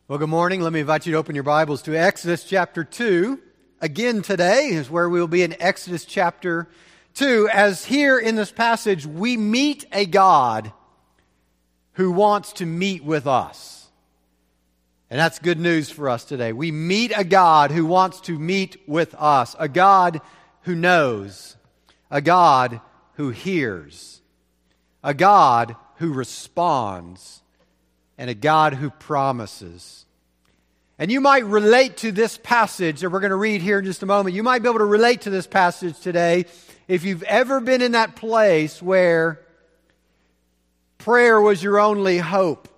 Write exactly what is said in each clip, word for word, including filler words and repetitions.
Well, good morning. Let me invite you to open your Bibles to Exodus chapter two. Again today is where we will be in Exodus chapter two, as here in this passage we meet a God who wants to meet with us. And that's good news for us today. We meet a God who wants to meet with us, a God who knows, a God who hears, a God who responds, and a God who promises. And you might relate to this passage that we're going to read here in just a moment. You might be able to relate to this passage today if you've ever been in that place where prayer was your only hope.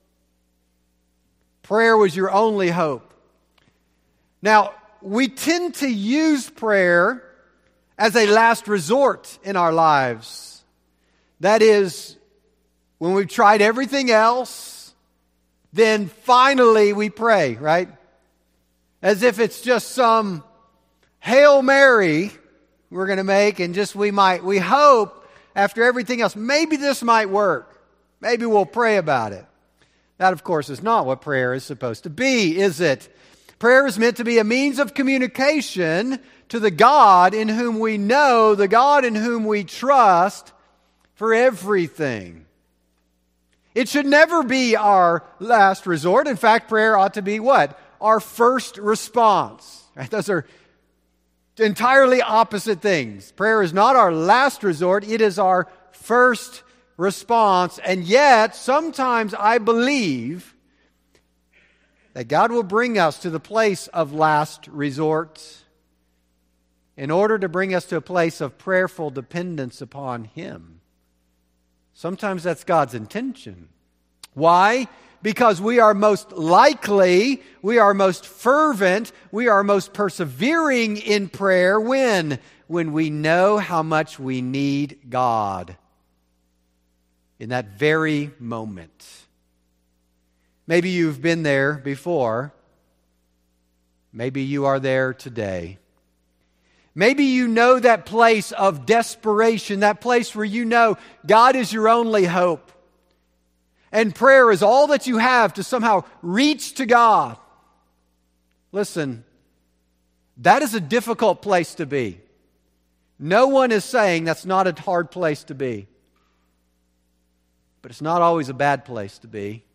Prayer was your only hope. Now, we tend to use prayer as a last resort in our lives. That is, when we've tried everything else, then finally we pray, right? As if it's just some Hail Mary we're going to make, and just we might, we hope after everything else, maybe this might work. Maybe we'll pray about it. That, of course, is not what prayer is supposed to be, is it? Prayer is meant to be a means of communication to the God in whom we know, the God in whom we trust for everything. It should never be our last resort. In fact, prayer ought to be what? Our first response. Right? Those are entirely opposite things. Prayer is not our last resort. It is our first response. And yet, sometimes I believe that God will bring us to the place of last resort in order to bring us to a place of prayerful dependence upon Him. Sometimes that's God's intention. Why? Because we are most likely, we are most fervent, we are most persevering in prayer when? When we know how much we need God in that very moment. Maybe you've been there before. Maybe you are there today. Maybe you know that place of desperation, that place where you know God is your only hope. And prayer is all that you have to somehow reach to God. Listen, that is a difficult place to be. No one is saying that's not a hard place to be. But it's not always a bad place to be.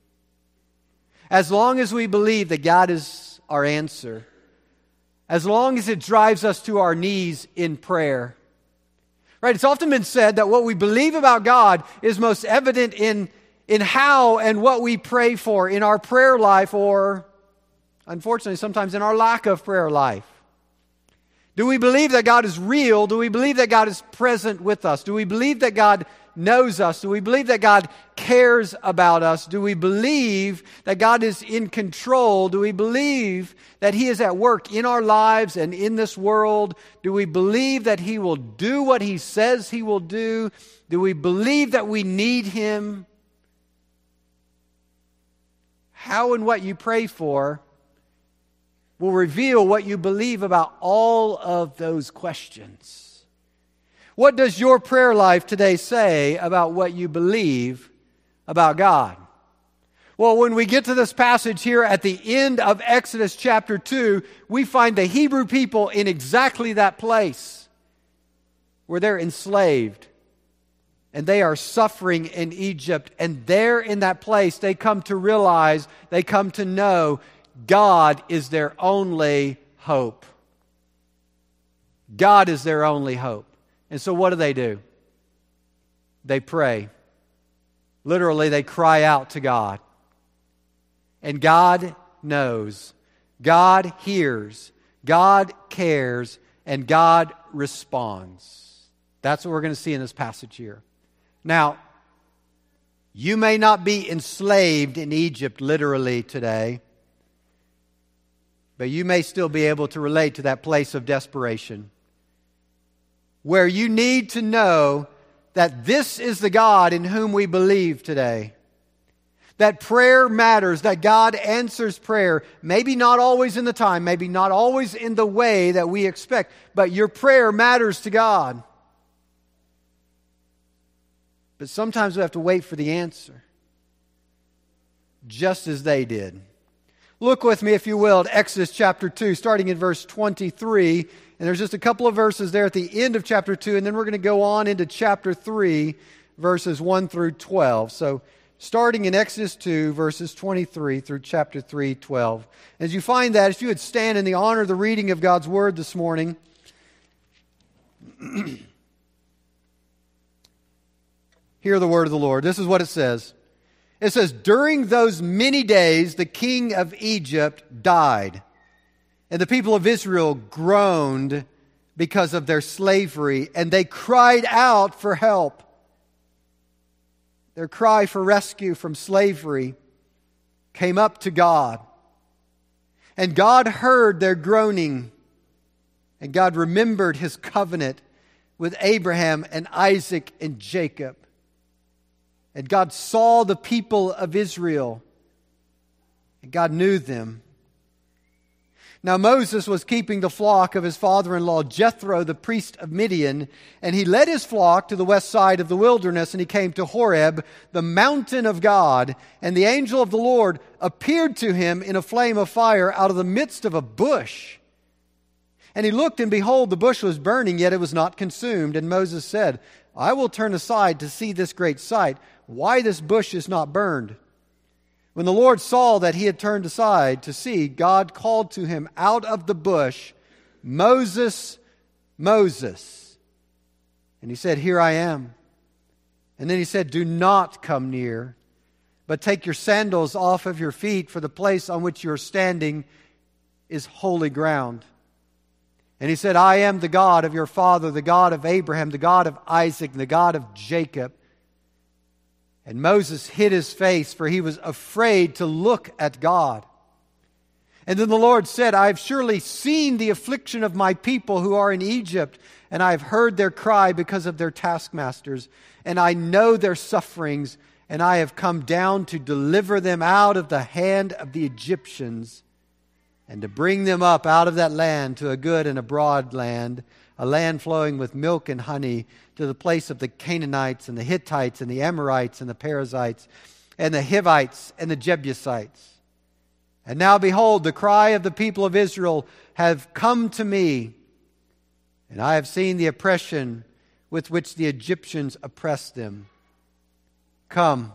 As long as we believe that God is our answer, as long as it drives us to our knees in prayer. Right? It's often been said that what we believe about God is most evident in, in how and what we pray for in our prayer life, or, unfortunately, sometimes in our lack of prayer life. Do we believe that God is real? Do we believe that God is present with us? Do we believe that God knows us? Do we believe that God cares about us? Do we believe that God is in control? Do we believe that He is at work in our lives and in this world? Do we believe that He will do what He says He will do? Do we believe that we need Him? How and what you pray for will reveal what you believe about all of those questions. What does your prayer life today say about what you believe about God? Well, when we get to this passage here at the end of Exodus chapter two, we find the Hebrew people in exactly that place where they're enslaved and they are suffering in Egypt. And there in that place, they come to realize, they come to know God is their only hope. God is their only hope. And so what do they do? They pray. Literally, they cry out to God. And God knows. God hears. God cares. And God responds. That's what we're going to see in this passage here. Now, you may not be enslaved in Egypt literally today, but you may still be able to relate to that place of desperation, where you need to know that this is the God in whom we believe today. That prayer matters, that God answers prayer. Maybe not always in the time, maybe not always in the way that we expect, but your prayer matters to God. But sometimes we have to wait for the answer, just as they did. Look with me, if you will, at Exodus chapter two, starting in verse twenty-three. And there's just a couple of verses there at the end of chapter two, and then we're going to go on into chapter three, verses one through twelve. So starting in Exodus two, verses twenty-three through chapter three, twelve. As you find that, if you would stand in the honor of the reading of God's Word this morning. Hear the word of the Lord. This is what it says. It says, during those many days, the king of Egypt died, and the people of Israel groaned because of their slavery, and they cried out for help. Their cry for rescue from slavery came up to God. And God heard their groaning, and God remembered His covenant with Abraham and Isaac and Jacob. And God saw the people of Israel, and God knew them. Now Moses was keeping the flock of his father-in-law Jethro, the priest of Midian, and he led his flock to the west side of the wilderness, and he came to Horeb, the mountain of God, and the angel of the Lord appeared to him in a flame of fire out of the midst of a bush. And he looked, and behold, the bush was burning, yet it was not consumed. And Moses said, I will turn aside to see this great sight, why this bush is not burned. When the Lord saw that he had turned aside to see, God called to him out of the bush, Moses, Moses. And he said, here I am. And then he said, do not come near, but take your sandals off of your feet, for the place on which you are standing is holy ground. And he said, I am the God of your father, the God of Abraham, the God of Isaac, the God of Jacob. And Moses hid his face, for he was afraid to look at God. And then the Lord said, I have surely seen the affliction of my people who are in Egypt, and I have heard their cry because of their taskmasters, and I know their sufferings, and I have come down to deliver them out of the hand of the Egyptians, and to bring them up out of that land to a good and a broad land, a land flowing with milk and honey, to the place of the Canaanites and the Hittites and the Amorites and the Perizzites and the Hivites and the Jebusites. And now behold, the cry of the people of Israel have come to me, and I have seen the oppression with which the Egyptians oppressed them. Come,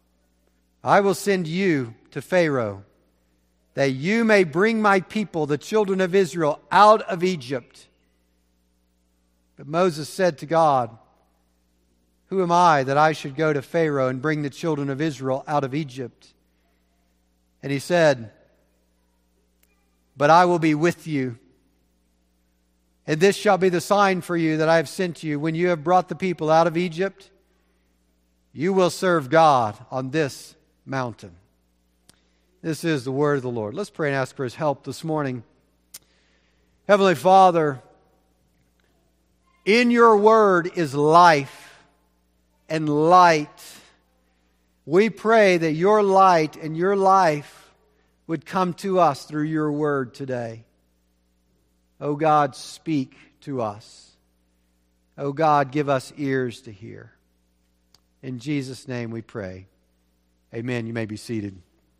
I will send you to Pharaoh, that you may bring my people, the children of Israel, out of Egypt. But Moses said to God, who am I that I should go to Pharaoh and bring the children of Israel out of Egypt? And he said, but I will be with you. And this shall be the sign for you that I have sent you. When you have brought the people out of Egypt, you will serve God on this mountain. This is the word of the Lord. Let's pray and ask for His help this morning. Heavenly Father, in your word is life and light. We pray that your light and your life would come to us through your word today. Oh God, speak to us. Oh God, give us ears to hear. In Jesus' name we pray. Amen. You may be seated.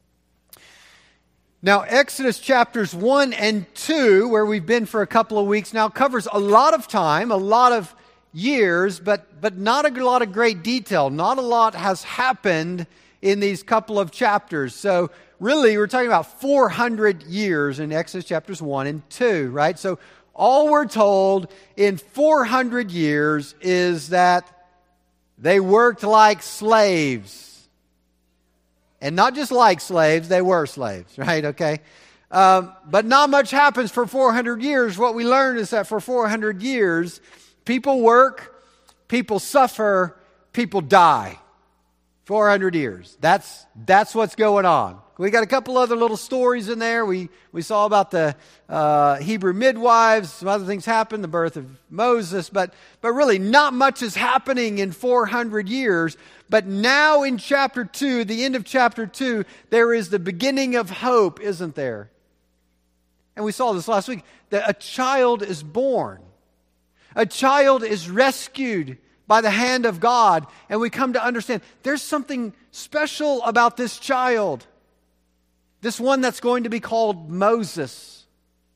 Now, Exodus chapters one and two, where we've been for a couple of weeks now, covers a lot of time, a lot of years, but, but not a lot of great detail. Not a lot has happened in these couple of chapters. So really, we're talking about four hundred years in Exodus chapters one and two, right? So all we're told in four hundred years is that they worked like slaves. And not just like slaves, they were slaves, right? Okay. Um, but not much happens for four hundred years. What we learn is that for four hundred years, people work, people suffer, people die. four hundred years. That's, that's what's going on. We got a couple other little stories in there. We, we saw about the uh, Hebrew midwives. Some other things happened, the birth of Moses. But, but really, not much is happening in four hundred years. But now in chapter two, the end of chapter two, there is the beginning of hope, isn't there? And we saw this last week, that a child is born. A child is rescued by the hand of God. And we come to understand there's something special about this child. This one that's going to be called Moses.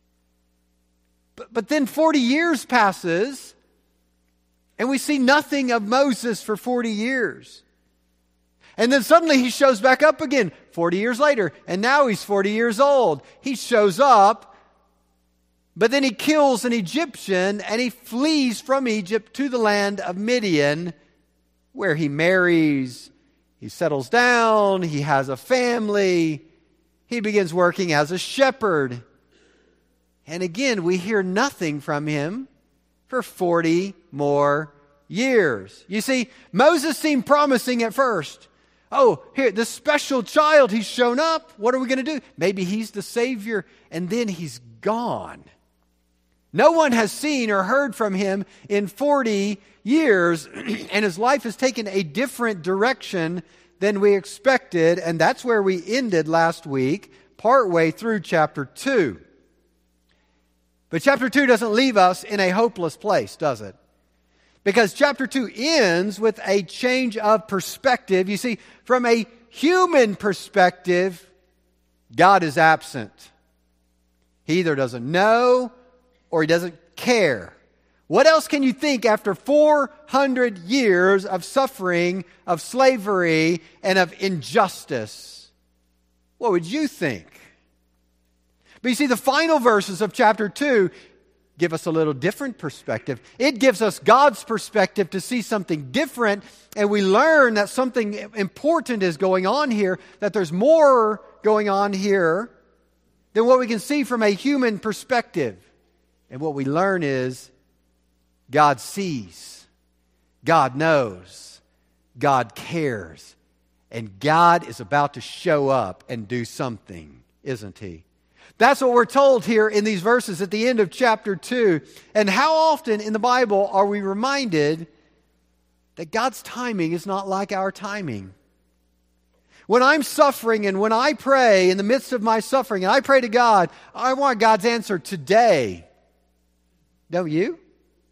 But, but then forty years passes, and we see nothing of Moses for forty years. And then suddenly he shows back up again forty years later, and now he's forty years old. He shows up, but then he kills an Egyptian, and he flees from Egypt to the land of Midian, where he marries, he settles down, he has a family, he begins working as a shepherd. And again, we hear nothing from him for forty more years. You see, Moses seemed promising at first. Oh, here, this special child, he's shown up. What are we going to do? Maybe he's the Savior. And then he's gone. No one has seen or heard from him in forty years, and his life has taken a different direction than we expected, and that's where we ended last week, partway through chapter two. But chapter two doesn't leave us in a hopeless place, does it? Because chapter two ends with a change of perspective. You see, from a human perspective, God is absent. He either doesn't know or he doesn't care. What else can you think after four hundred years of suffering, of slavery, and of injustice? What would you think? But you see, the final verses of chapter two give us a little different perspective. It gives us God's perspective to see something different, and we learn that something important is going on here, that there's more going on here than what we can see from a human perspective. And what we learn is God sees, God knows, God cares, and God is about to show up and do something, isn't He? That's what we're told here in these verses at the end of chapter two. And how often in the Bible are we reminded that God's timing is not like our timing? When I'm suffering and when I pray in the midst of my suffering and I pray to God, I want God's answer today. Don't you?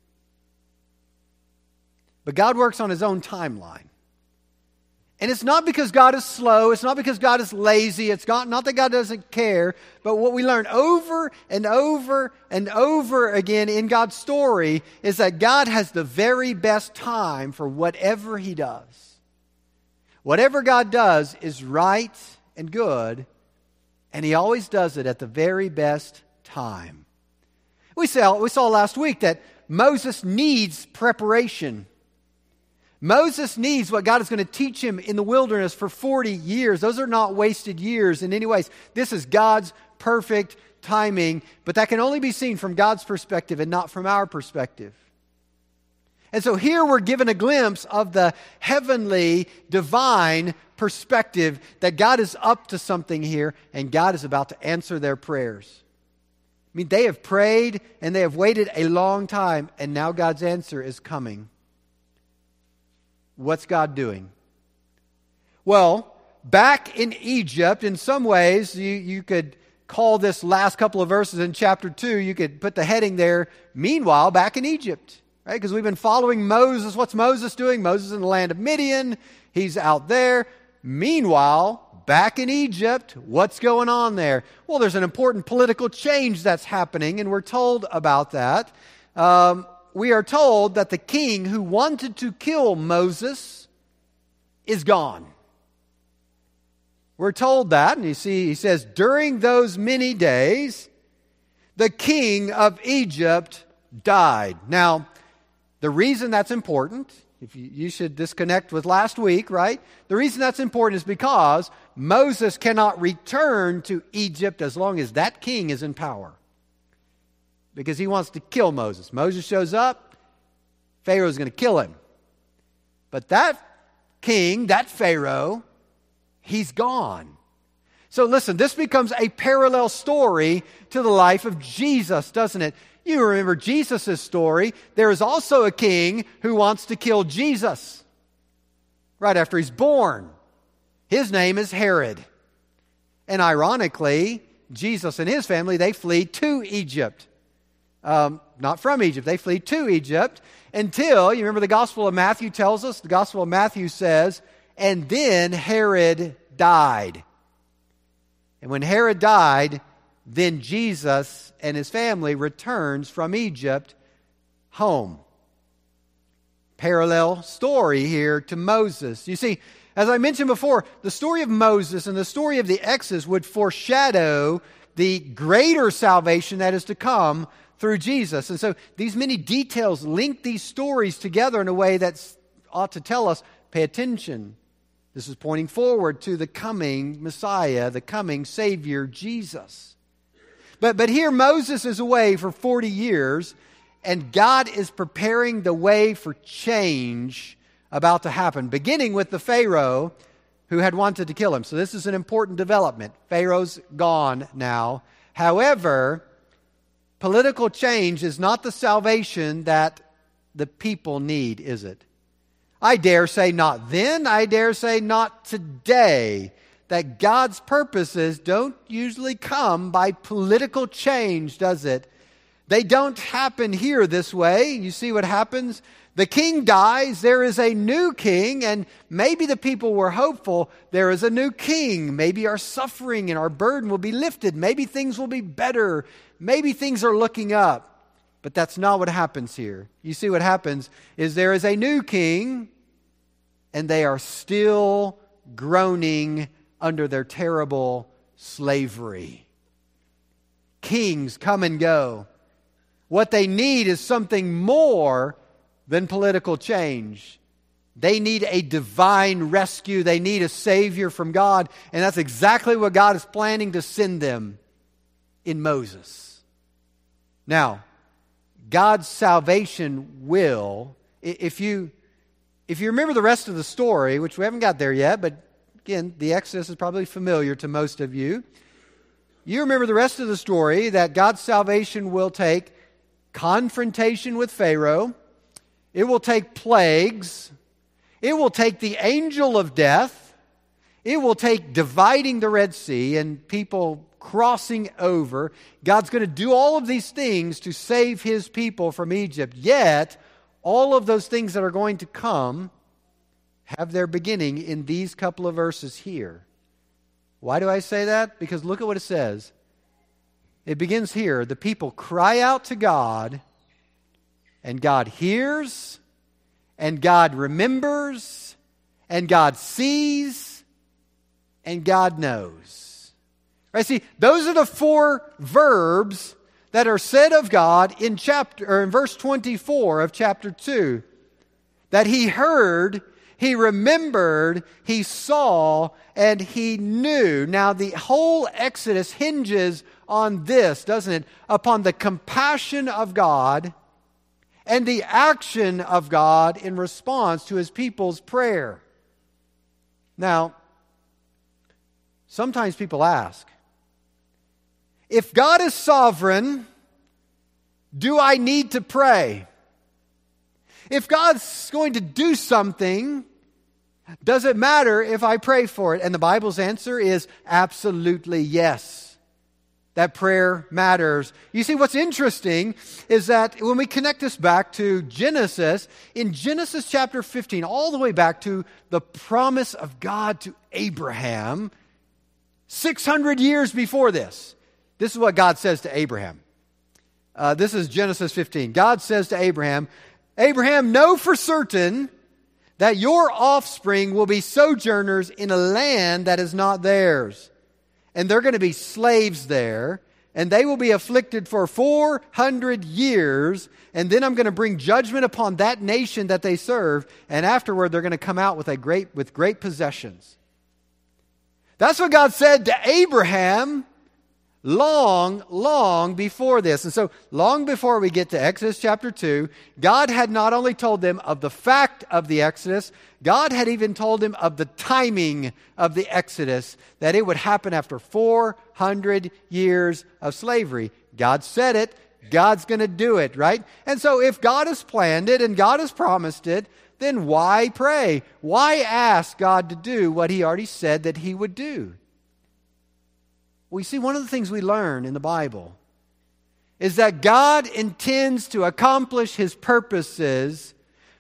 But God works on His own timeline. And it's not because God is slow. It's not because God is lazy. It's not, not that God doesn't care. But what we learn over and over and over again in God's story is that God has the very best time for whatever He does. Whatever God does is right and good, and He always does it at the very best time. We saw, we saw last week that Moses needs preparation. Moses needs what God is going to teach him in the wilderness for forty years. Those are not wasted years in any ways. This is God's perfect timing, but that can only be seen from God's perspective and not from our perspective. And so here we're given a glimpse of the heavenly, divine perspective that God is up to something here, and God is about to answer their prayers. I mean, they have prayed and they have waited a long time, and now God's answer is coming. What's God doing? Well, back in Egypt, in some ways, you, you could call this last couple of verses in chapter two, you could put the heading there, meanwhile, back in Egypt. Right? Because we've been following Moses. What's Moses doing? Moses in the land of Midian. He's out there. Meanwhile, back in Egypt, what's going on there? Well, there's an important political change that's happening, and we're told about that. Um, we are told that the king who wanted to kill Moses is gone. We're told that, and you see, he says, during those many days, the king of Egypt died. Now, the reason that's important, if you, you should disconnect with last week, right? The reason that's important is because Moses cannot return to Egypt as long as that king is in power. Because he wants to kill Moses. Moses shows up, Pharaoh's going to kill him. But that king, that Pharaoh, he's gone. So listen, this becomes a parallel story to the life of Jesus, doesn't it? You remember Jesus' story. There is also a king who wants to kill Jesus right after he's born. His name is Herod. And ironically, Jesus and his family, they flee to Egypt. Um, not from Egypt, they flee to Egypt until, you remember the Gospel of Matthew tells us, the Gospel of Matthew says, and then Herod died. And when Herod died, then Jesus and his family returns from Egypt home. Parallel story here to Moses. You see, as I mentioned before, the story of Moses and the story of the Exodus would foreshadow the greater salvation that is to come through Jesus. And so these many details link these stories together in a way that ought to tell us, pay attention. This is pointing forward to the coming Messiah, the coming Savior, Jesus. But, but here Moses is away for forty years, and God is preparing the way for change about to happen, beginning with the Pharaoh who had wanted to kill him. So this is an important development. Pharaoh's gone now. However, political change is not the salvation that the people need, is it? I dare say not then, I dare say not today, that God's purposes don't usually come by political change, does it? They don't happen here this way. You see what happens? The king dies, there is a new king, and maybe the people were hopeful there is a new king. Maybe our suffering and our burden will be lifted. Maybe things will be better. Maybe things are looking up. But that's not what happens here. You see what happens is there is a new king, and they are still groaning under their terrible slavery. Kings come and go. What they need is something more than political change. They need a divine rescue. They need a Savior from God. And that's exactly what God is planning to send them in Moses. Now, God's salvation will, if you, if you remember the rest of the story, which we haven't got there yet, but again, the Exodus is probably familiar to most of you. You remember the rest of the story, that God's salvation will take confrontation with Pharaoh. It will take plagues. It will take the angel of death. It will take dividing the Red Sea and people crossing over. God's going to do all of these things to save His people from Egypt. Yet, all of those things that are going to come have their beginning in these couple of verses here. Why do I say that? Because look at what it says. It begins here. The people cry out to God, and God hears, and God remembers, and God sees, and God knows. Right? See, those are the four verbs that are said of God in chapter or in verse twenty-four of chapter two. That He heard, He remembered, He saw, and He knew. Now the whole Exodus hinges on this, doesn't it? Upon the compassion of God and the action of God in response to His people's prayer. Now, sometimes people ask, if God is sovereign, do I need to pray? If God's going to do something, does it matter if I pray for it? And the Bible's answer is absolutely yes. That prayer matters. You see, what's interesting is that when we connect this back to Genesis, in Genesis chapter fifteen, all the way back to the promise of God to Abraham, six hundred years before this, this is what God says to Abraham. Uh, this is Genesis fifteen. God says to Abraham, Abraham, know for certain that your offspring will be sojourners in a land that is not theirs. And they're going to be slaves there. And they will be afflicted for four hundred years. And then I'm going to bring judgment upon that nation that they serve. And afterward, they're going to come out with a great, with great possessions. That's what God said to Abraham long, long before this. And so long before we get to Exodus chapter two, God had not only told them of the fact of the Exodus, God had even told them of the timing of the Exodus, that it would happen after four hundred years of slavery. God said it. God's going to do it, right? And so if God has planned it and God has promised it, then why pray? Why ask God to do what He already said that He would do? We see one of the things we learn in the Bible is that God intends to accomplish His purposes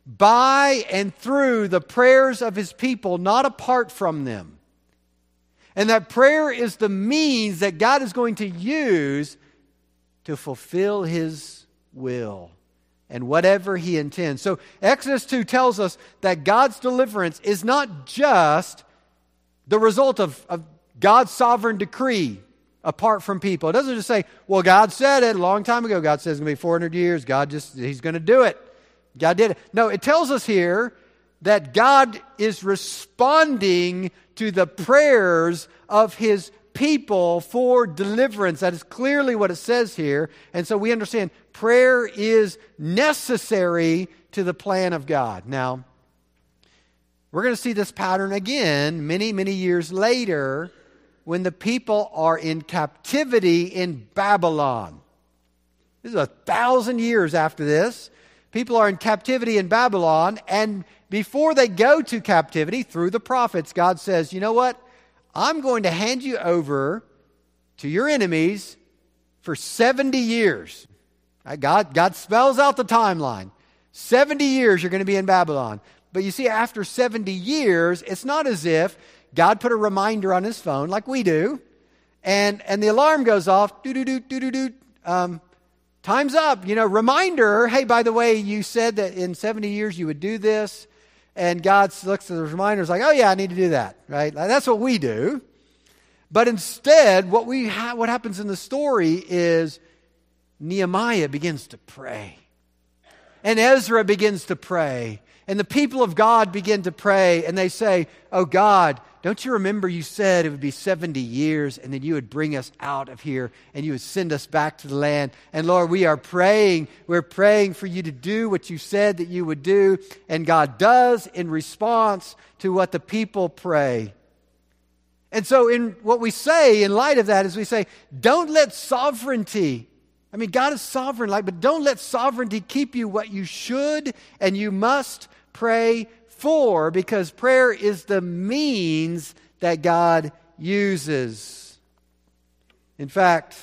by and through the prayers of His people, not apart from them. And that prayer is the means that God is going to use to fulfill His will and whatever He intends. So Exodus two tells us that God's deliverance is not just the result of, of God's sovereign decree apart from people. It doesn't just say, well, God said it a long time ago. God says it's going to be four hundred years. God just, He's going to do it. God did it. No, it tells us here that God is responding to the prayers of His people for deliverance. That is clearly what it says here. And so we understand prayer is necessary to the plan of God. Now, we're going to see this pattern again many, many years later when the people are in captivity in Babylon. This is a thousand years after this. People are in captivity in Babylon, and before they go to captivity, through the prophets, God says, you know what? I'm going to hand you over to your enemies for seventy years. God, God spells out the timeline. seventy years you're going to be in Babylon. But you see, after seventy years, it's not as if God put a reminder on His phone like we do, and, and the alarm goes off, doo-doo-doo, doo-doo-doo, um, time's up. You know, reminder, hey, by the way, you said that in seventy years you would do this. And God looks at the reminders like, oh yeah, I need to do that, right? That's what we do. But instead, what we ha- what happens in the story is Nehemiah begins to pray. And Ezra begins to pray. And the people of God begin to pray. And they say, oh God, don't you remember you said it would be seventy years and then you would bring us out of here and you would send us back to the land. And Lord, we are praying. We're praying for you to do what you said that you would do. And God does in response to what the people pray. And so in what we say in light of that is we say, don't let sovereignty, I mean, God is sovereign, like, but don't let sovereignty keep you what you should and you must pray for, because prayer is the means that God uses. In fact,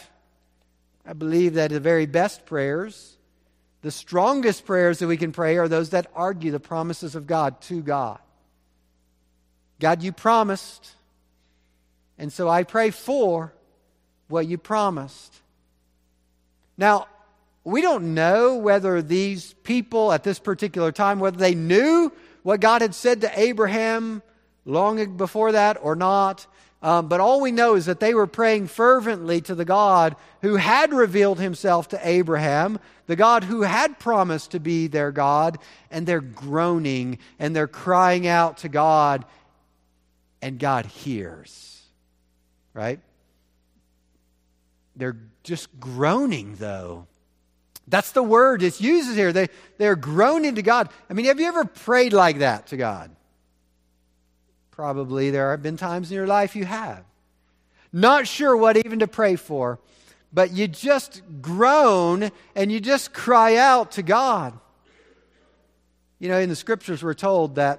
I believe that the very best prayers, the strongest prayers that we can pray are those that argue the promises of God to God. God, you promised, and so I pray for what you promised. Now, we don't know whether these people at this particular time, whether they knew what God had said to Abraham long before that or not. Um, but all we know is that they were praying fervently to the God who had revealed Himself to Abraham, the God who had promised to be their God, and they're groaning and they're crying out to God, and God hears. Right? They're just groaning, though. That's the word it's used here. They, they're groaning to God. I mean, have you ever prayed like that to God? Probably there have been times in your life you have. Not sure what even to pray for, but you just groan and you just cry out to God. You know, in the Scriptures we're told that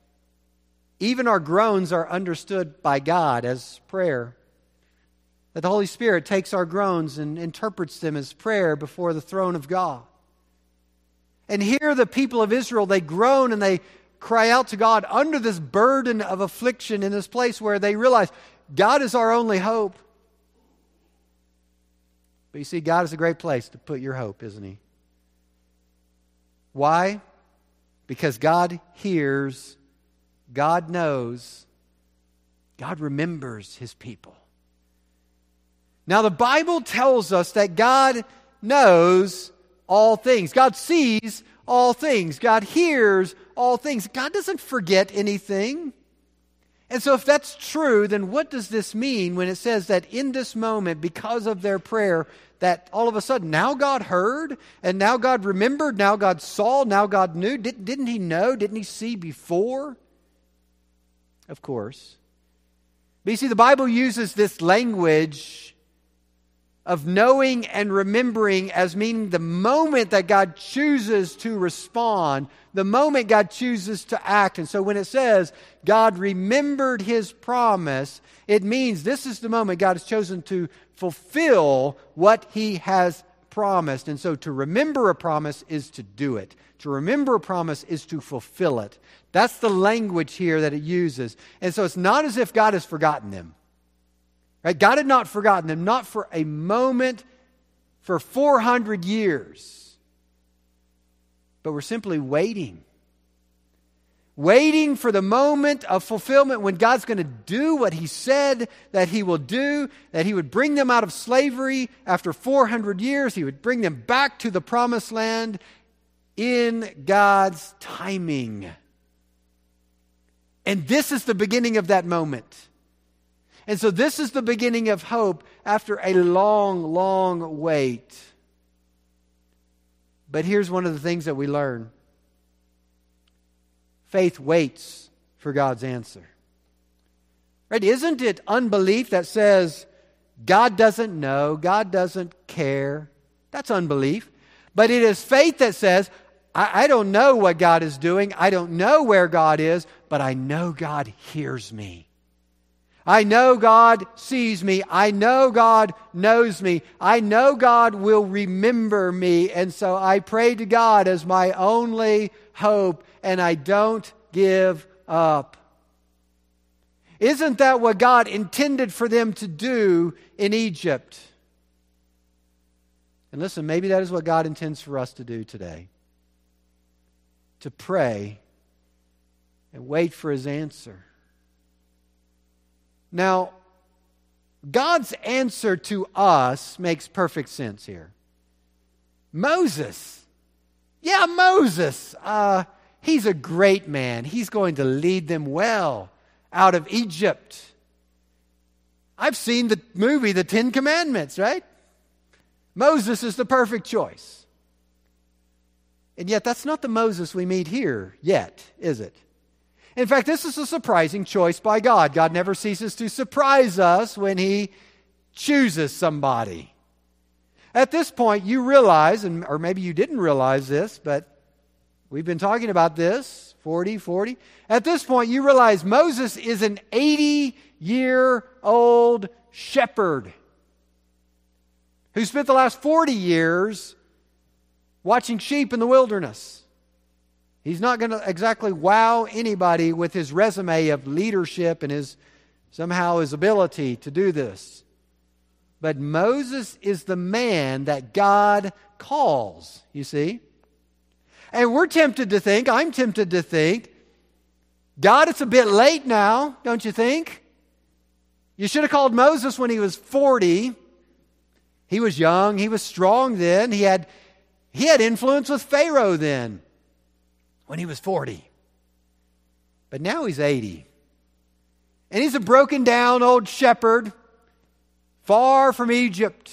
even our groans are understood by God as prayer. That the Holy Spirit takes our groans and interprets them as prayer before the throne of God. And here the people of Israel, they groan and they cry out to God under this burden of affliction in this place where they realize God is our only hope. But you see, God is a great place to put your hope, isn't He? Why? Because God hears, God knows, God remembers His people. Now, the Bible tells us that God knows all things. God sees all things. God hears all things. God doesn't forget anything. And so if that's true, then what does this mean when it says that in this moment, because of their prayer, that all of a sudden now God heard, and now God remembered, now God saw, now God knew? Did, didn't He know? Didn't He see before? Of course. But you see, the Bible uses this language of knowing and remembering as meaning the moment that God chooses to respond, the moment God chooses to act. And so when it says God remembered His promise, it means this is the moment God has chosen to fulfill what He has promised. And so to remember a promise is to do it. To remember a promise is to fulfill it. That's the language here that it uses. And so it's not as if God has forgotten them. Right? God had not forgotten them, not for a moment, for four hundred years. But we're simply waiting. Waiting for the moment of fulfillment when God's going to do what He said that He will do, that He would bring them out of slavery after four hundred years. He would bring them back to the promised land in God's timing. And this is the beginning of that moment. And so this is the beginning of hope after a long, long wait. But here's one of the things that we learn. Faith waits for God's answer. Right? Isn't it unbelief that says God doesn't know, God doesn't care? That's unbelief. But it is faith that says, I, I don't know what God is doing, I don't know where God is, but I know God hears me. I know God sees me. I know God knows me. I know God will remember me. And so I pray to God as my only hope, and I don't give up. Isn't that what God intended for them to do in Egypt? And listen, maybe that is what God intends for us to do today. To pray and wait for His answer. Now, God's answer to us makes perfect sense here. Moses. Yeah, Moses. Uh, he's a great man. He's going to lead them well out of Egypt. I've seen the movie, The Ten Commandments, right? Moses is the perfect choice. And yet, that's not the Moses we meet here yet, is it? In fact, this is a surprising choice by God. God never ceases to surprise us when He chooses somebody. At this point, you realize, and or maybe you didn't realize this, but we've been talking about this, forty, forty. At this point, you realize Moses is an eighty-year-old shepherd who spent the last forty years watching sheep in the wilderness. He's not going to exactly wow anybody with his resume of leadership and his somehow his ability to do this. But Moses is the man that God calls, you see. And we're tempted to think, I'm tempted to think, God, it's a bit late now, don't you think? You should have called Moses when he was forty. He was young, he was strong then. He had, he had influence with Pharaoh then. When he was forty. But now he's eighty. And he's a broken down old shepherd, far from Egypt.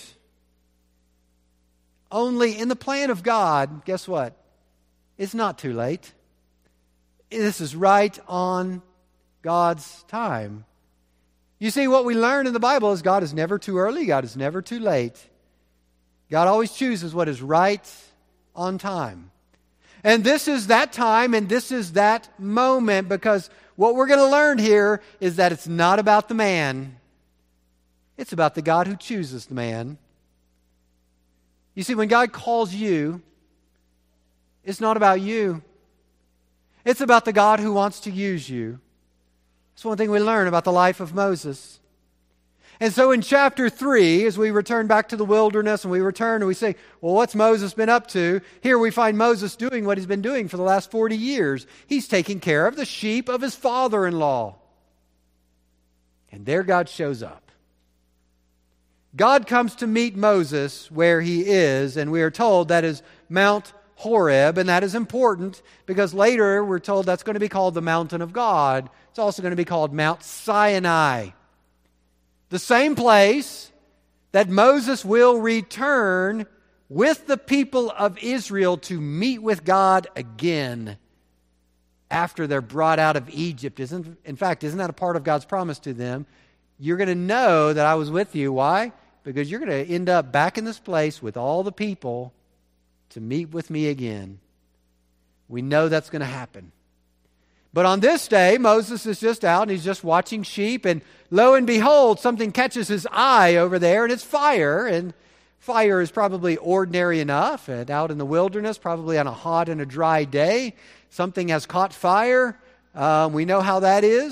Only in the plan of God, guess what? It's not too late. This is right on God's time. You see, what we learn in the Bible is God is never too early, God is never too late. God always chooses what is right on time. And this is that time, and this is that moment, because what we're going to learn here is that it's not about the man. It's about the God who chooses the man. You see, when God calls you, it's not about you. It's about the God who wants to use you. That's one thing we learn about the life of Moses. And so in chapter three, as we return back to the wilderness and we return and we say, well, what's Moses been up to? Here we find Moses doing what he's been doing for the last forty years. He's taking care of the sheep of his father-in-law. And there God shows up. God comes to meet Moses where he is, and we are told that is Mount Horeb, and that is important because later we're told that's going to be called the mountain of God. It's also going to be called Mount Sinai. The same place that Moses will return with the people of Israel to meet with God again after they're brought out of Egypt. Isn't, in fact, isn't that a part of God's promise to them? You're going to know that I was with you. Why? Because you're going to end up back in this place with all the people to meet with me again. We know that's going to happen. But on this day, Moses is just out and he's just watching sheep, and lo and behold, something catches his eye over there, and it's fire. And fire is probably ordinary enough, and out in the wilderness, probably on a hot and a dry day, something has caught fire. Um, we know how that is.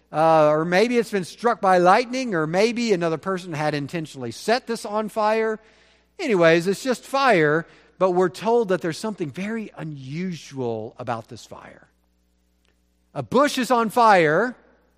Uh, or maybe it's been struck by lightning, or maybe another person had intentionally set this on fire. Anyways, it's just fire, but we're told that there's something very unusual about this fire. A bush is on fire,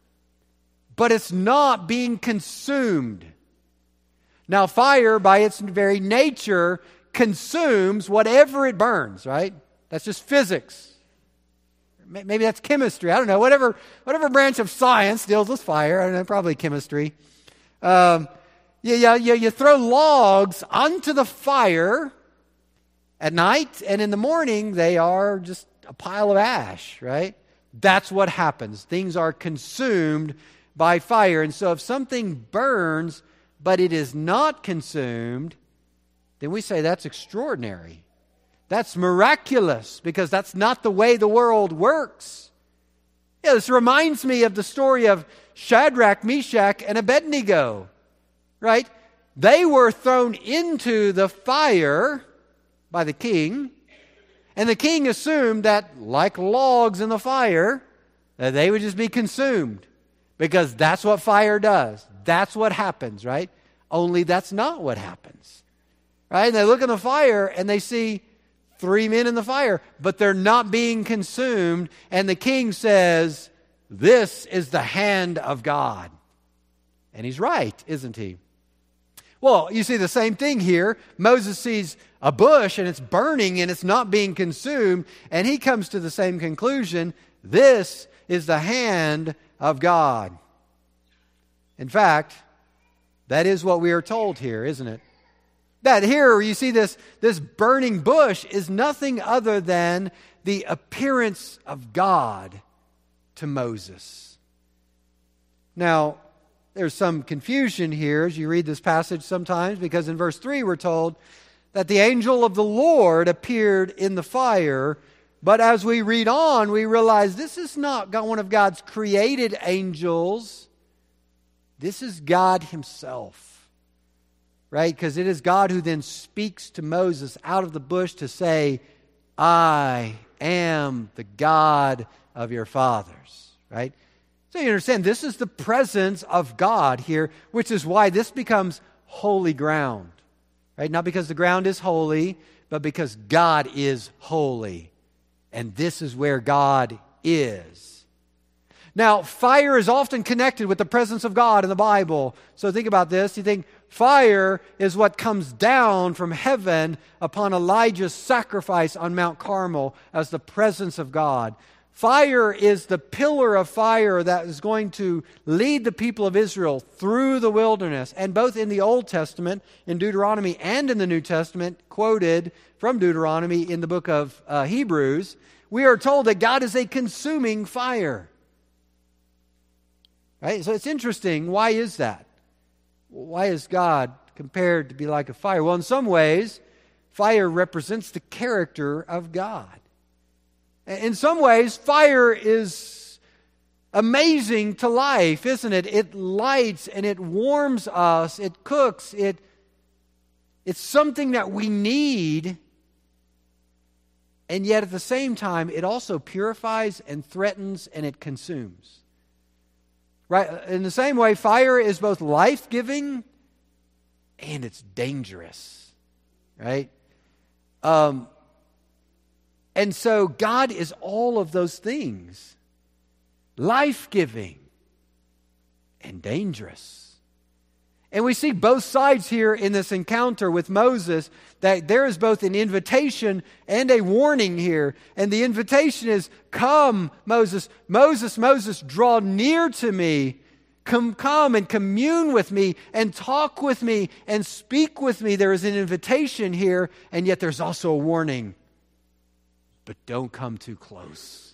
but it's not being consumed. Now, fire, by its very nature, consumes whatever it burns, right? That's just physics. Maybe that's chemistry. I don't know. Whatever whatever branch of science deals with fire. I don't know, probably chemistry. Um, you, you, you throw logs onto the fire at night, and in the morning they are just a pile of ash, right? That's what happens. Things are consumed by fire. And so if something burns, but it is not consumed, then we say that's extraordinary. That's miraculous, because that's not the way the world works. Yeah, this reminds me of the story of Shadrach, Meshach, and Abednego, right? They were thrown into the fire by the king, and the king assumed that, like logs in the fire, that they would just be consumed, because that's what fire does. That's what happens, right? Only that's not what happens, right? And they look in the fire and they see three men in the fire, but they're not being consumed. And the king says, "This is the hand of God." And he's right, isn't he? Well, you see the same thing here. Moses sees a bush and it's burning and it's not being consumed. And he comes to the same conclusion. This is the hand of God. In fact, that is what we are told here, isn't it? That here you see this, this burning bush is nothing other than the appearance of God to Moses. Now, there's some confusion here as you read this passage sometimes, because in verse three we're told that the angel of the Lord appeared in the fire. But as we read on, we realize this is not one of God's created angels. This is God himself. Right? Because it is God who then speaks to Moses out of the bush to say, "I am the God of your fathers." Right? So you understand, this is the presence of God here, which is why this becomes holy ground. Right? Not because the ground is holy, but because God is holy. And this is where God is. Now, fire is often connected with the presence of God in the Bible. So think about this. You think fire is what comes down from heaven upon Elijah's sacrifice on Mount Carmel as the presence of God. Fire is the pillar of fire that is going to lead the people of Israel through the wilderness. And both in the Old Testament, in Deuteronomy, and in the New Testament, quoted from Deuteronomy in the book of uh, Hebrews, we are told that God is a consuming fire. Right? So it's interesting. Why is that? Why is God compared to be like a fire? Well, in some ways, fire represents the character of God. In some ways, fire is amazing to life, isn't it? It lights and it warms us. It cooks. It, it's something that we need. And yet at the same time, it also purifies and threatens and it consumes. Right? In the same way, fire is both life-giving and it's dangerous. Right? Um, and so God is all of those things. Life-giving and dangerous. And we see both sides here in this encounter with Moses, that there is both an invitation and a warning here. And the invitation is, "Come, Moses, Moses, Moses, draw near to me. Come, come and commune with me and talk with me and speak with me." There is an invitation here, and yet there's also a warning. But don't come too close.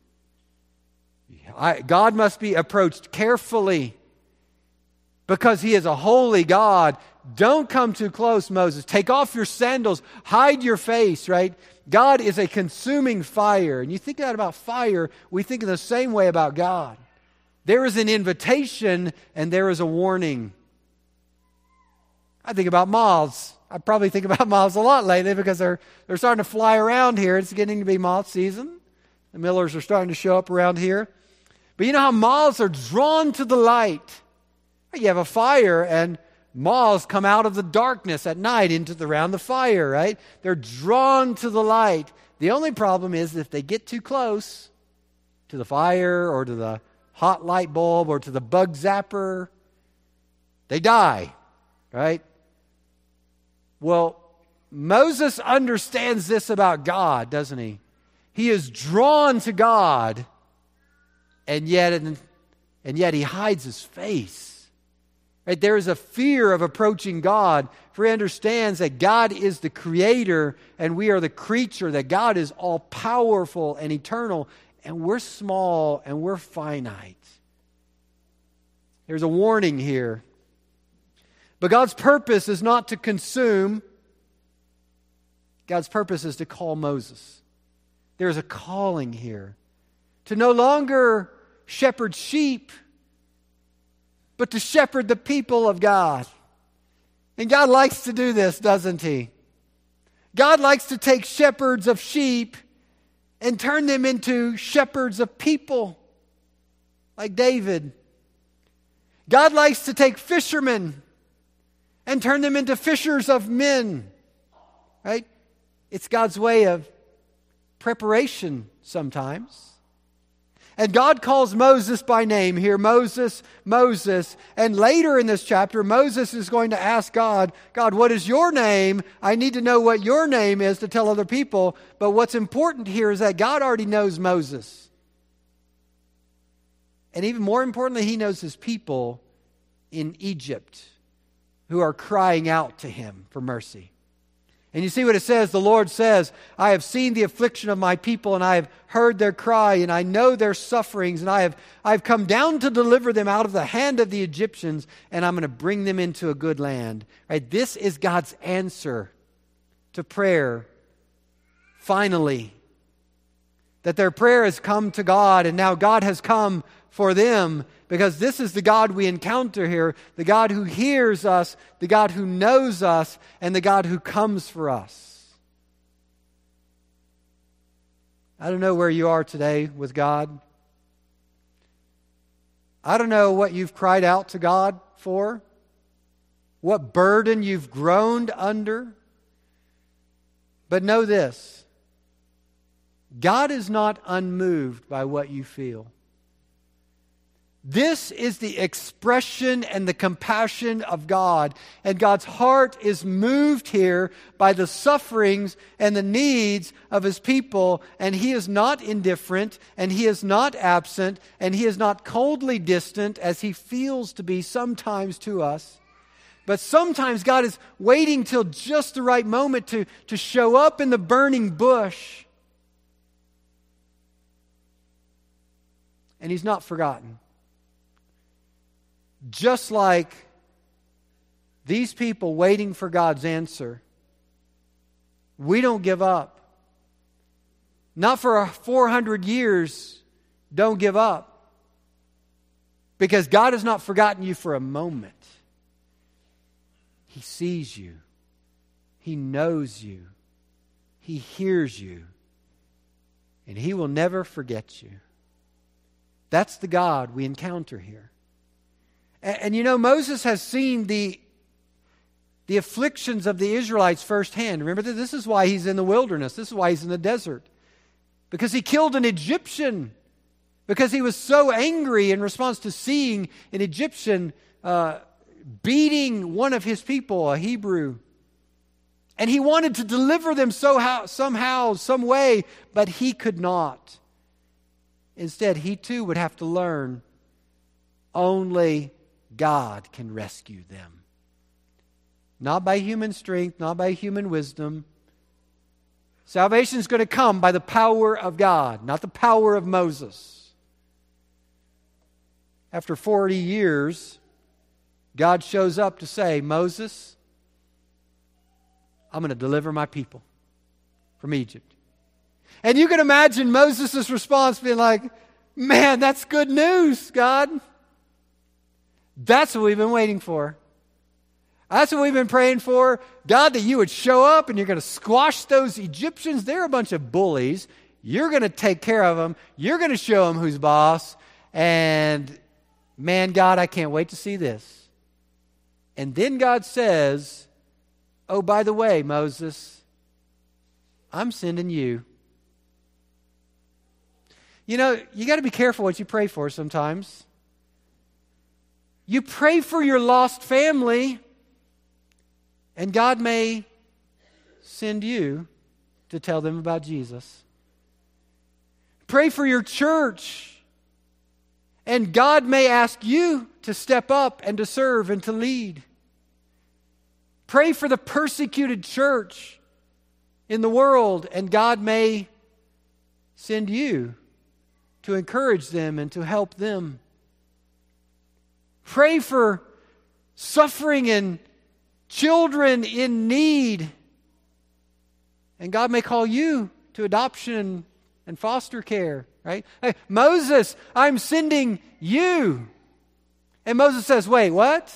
I, God must be approached carefully, because He is a holy God. Don't come too close, Moses. Take off your sandals. Hide your face, right? God is a consuming fire. And you think that about fire, we think in the same way about God. There is an invitation and there is a warning. I think about moths. I probably think about moths a lot lately because they're, they're starting to fly around here. It's getting to be moth season. The millers are starting to show up around here. But you know how moths are drawn to the light? You have a fire and moths come out of the darkness at night into the, around the fire, right? They're drawn to the light. The only problem is if they get too close to the fire or to the hot light bulb or to the bug zapper, they die, right? Well, Moses understands this about God, doesn't he? He is drawn to God, and yet, and yet he hides his face. Right? There is a fear of approaching God, for he understands that God is the creator and we are the creature, that God is all-powerful and eternal, and we're small and we're finite. There's a warning here. But God's purpose is not to consume. God's purpose is to call Moses. There's a calling here to no longer shepherd sheep, but to shepherd the people of God. And God likes to do this, doesn't he? God likes to take shepherds of sheep and turn them into shepherds of people, like David. God likes to take fishermen and turn them into fishers of men, right? It's God's way of preparation sometimes. And God calls Moses by name here, Moses, Moses. And later in this chapter, Moses is going to ask God, God, what is your name? I need to know what your name is to tell other people. But what's important here is that God already knows Moses. And even more importantly, he knows his people in Egypt who are crying out to him for mercy. And you see what it says? The Lord says, I have seen the affliction of my people, and I have heard their cry, and I know their sufferings, and I have I have come down to deliver them out of the hand of the Egyptians, and I'm going to bring them into a good land. Right? This is God's answer to prayer. Finally, that their prayer has come to God, and now God has come for them, because this is the God we encounter here, the God who hears us, the God who knows us, and the God who comes for us. I don't know where you are today with God. I don't know what you've cried out to God for, what burden you've groaned under. But know this, God is not unmoved by what you feel. This is the expression and the compassion of God. And God's heart is moved here by the sufferings and the needs of His people. And He is not indifferent, and He is not absent, and He is not coldly distant as He feels to be sometimes to us. But sometimes God is waiting till just the right moment to, to show up in the burning bush. And He's not forgotten. Just like these people waiting for God's answer, we don't give up. Not for four hundred years, don't give up. Because God has not forgotten you for a moment. He sees you. He knows you. He hears you. And He will never forget you. That's the God we encounter here. And, and you know, Moses has seen the, the afflictions of the Israelites firsthand. Remember that this is why he's in the wilderness. This is why he's in the desert. Because he killed an Egyptian. Because he was so angry in response to seeing an Egyptian uh, beating one of his people, a Hebrew. And he wanted to deliver them so somehow, some way, but he could not. Instead, he too would have to learn only God can rescue them. Not by human strength, not by human wisdom. Salvation is going to come by the power of God, not the power of Moses. After forty years, God shows up to say, Moses, I'm going to deliver my people from Egypt. And you can imagine Moses' response being like, man, that's good news, God. That's what we've been waiting for. That's what we've been praying for. God, that you would show up and you're going to squash those Egyptians. They're a bunch of bullies. You're going to take care of them. You're going to show them who's boss. And man, God, I can't wait to see this. And then God says, oh, by the way, Moses, I'm sending you. You know, you got to be careful what you pray for sometimes. You pray for your lost family, and God may send you to tell them about Jesus. Pray for your church, and God may ask you to step up and to serve and to lead. Pray for the persecuted church in the world, and God may send you to encourage them and to help them. Pray for suffering and children in need, and God may call you to adoption and foster care, right? Hey, Moses, I'm sending you. And Moses says, wait, what?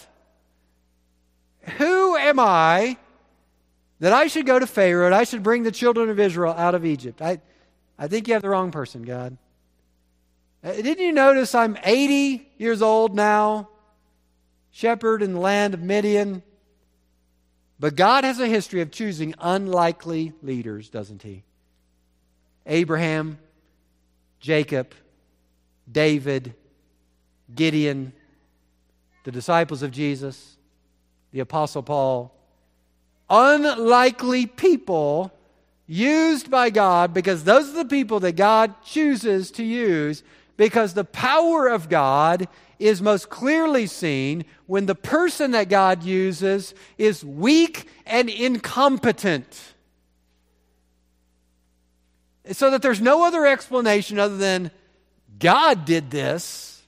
Who am I that I should go to Pharaoh and I should bring the children of Israel out of Egypt? I, I think you have the wrong person, God. Uh, didn't you notice I'm eighty years old now, shepherd in the land of Midian? But God has a history of choosing unlikely leaders, doesn't He? Abraham, Jacob, David, Gideon, the disciples of Jesus, the Apostle Paul. Unlikely people used by God, because those are the people that God chooses to use, because the power of God is most clearly seen when the person that God uses is weak and incompetent. So that there's no other explanation other than God did this.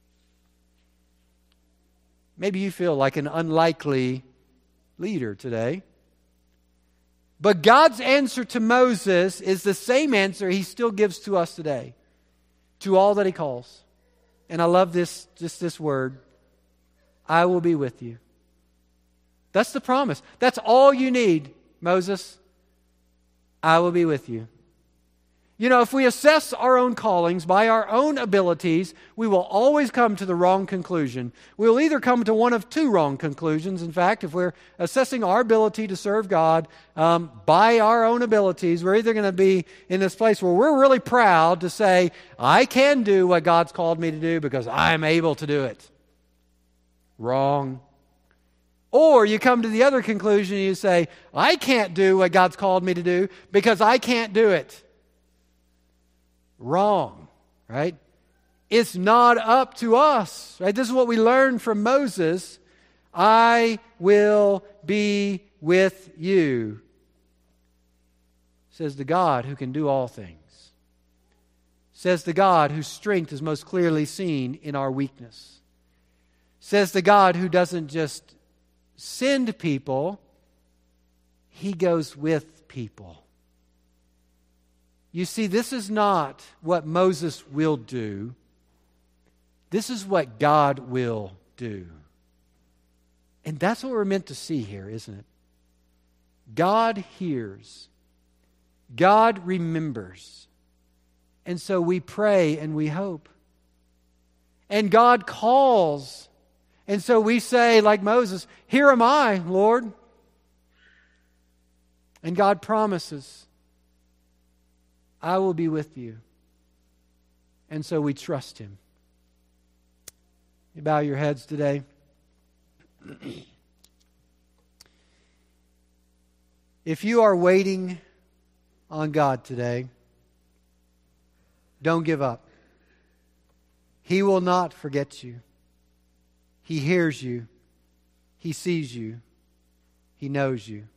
Maybe you feel like an unlikely leader today. But God's answer to Moses is the same answer He still gives to us today, to all that He calls. And I love this, just this word, I will be with you. That's the promise. That's all you need, Moses. I will be with you. You know, if we assess our own callings by our own abilities, we will always come to the wrong conclusion. We'll either come to one of two wrong conclusions. In fact, if we're assessing our ability to serve God um, by our own abilities, we're either going to be in this place where we're really proud to say, I can do what God's called me to do because I'm able to do it. Wrong. Or you come to the other conclusion and you say, I can't do what God's called me to do because I can't do it. Wrong, right? It's not up to us, right? This is what we learned from Moses. I will be with you, says the God who can do all things. Says the God whose strength is most clearly seen in our weakness. Says the God who doesn't just send people, He goes with people. You see, this is not what Moses will do. This is what God will do. And that's what we're meant to see here, isn't it? God hears. God remembers. And so we pray and we hope. And God calls. And so we say, like Moses, here am I, Lord. And God promises, I will be with you. And so we trust Him. You bow your heads today. If you are waiting on God today, don't give up. He will not forget you. He hears you. He sees you. He knows you.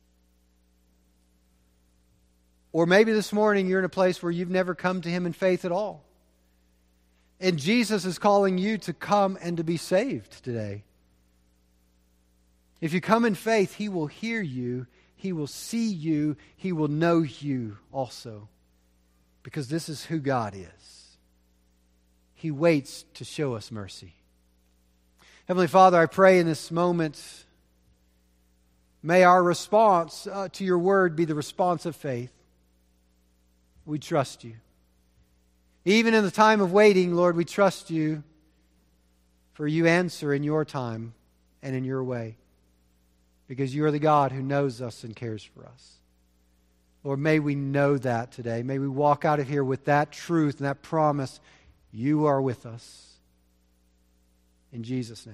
Or maybe this morning you're in a place where you've never come to Him in faith at all. And Jesus is calling you to come and to be saved today. If you come in faith, He will hear you, He will see you, He will know you also. Because this is who God is. He waits to show us mercy. Heavenly Father, I pray in this moment, may our response uh, to your word be the response of faith. We trust you. Even in the time of waiting, Lord, we trust you, for you answer in your time and in your way, because you are the God who knows us and cares for us. Lord, may we know that today. May we walk out of here with that truth and that promise. You are with us. In Jesus' name.